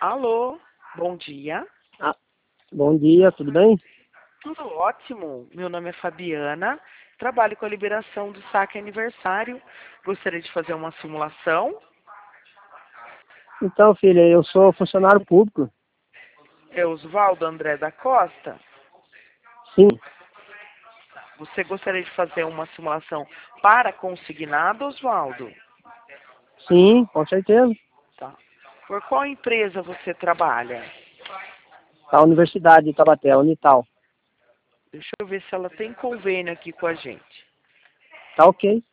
Alô, bom dia. Ah, bom dia, tudo bem? Tudo ótimo. Meu nome é Fabiana. Trabalho com a liberação do saque aniversário. Gostaria de fazer uma simulação. Então, filha, eu sou funcionário público. É Osvaldo André da Costa. Sim, Você gostaria de fazer uma simulação para consignado, Osvaldo? sim, com certeza. Tá. Por qual empresa você trabalha? A Universidade de Taubaté, Unital. Deixa eu ver se ela tem convênio aqui com a gente. Tá ok.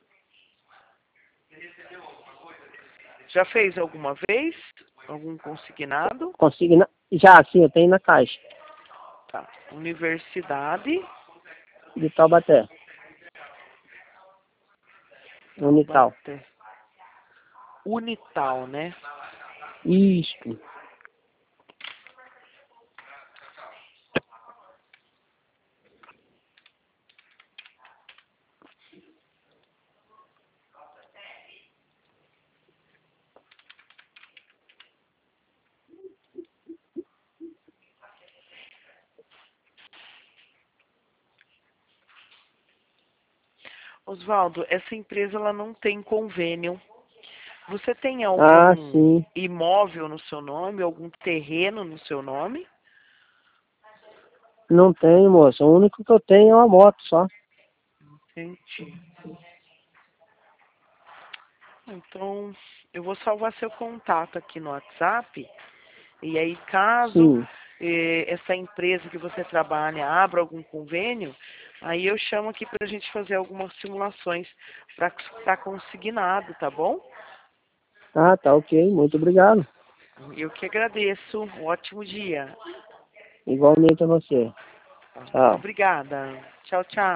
Já fez alguma vez? Algum consignado? Consigna... Já, sim, eu tenho na Caixa Tá. Universidade. de Taubaté, Unital. Taubaté. Unital, né? Isto. Osvaldo, essa empresa ela não tem convênio. Você tem Ah, algum sim. imóvel no seu nome, algum terreno no seu nome? Não tenho, moça. O único que eu tenho é uma moto só. Entendi. Então, eu vou salvar seu contato aqui no WhatsApp. E aí, caso Sim. essa empresa que você trabalha abra algum convênio, aí eu chamo aqui para a gente fazer algumas simulações para estar consignado, tá bom? Ah, tá ok. Muito obrigado. Eu que agradeço. Um ótimo dia. Igualmente a você. Tchau. Obrigada. Tchau, tchau.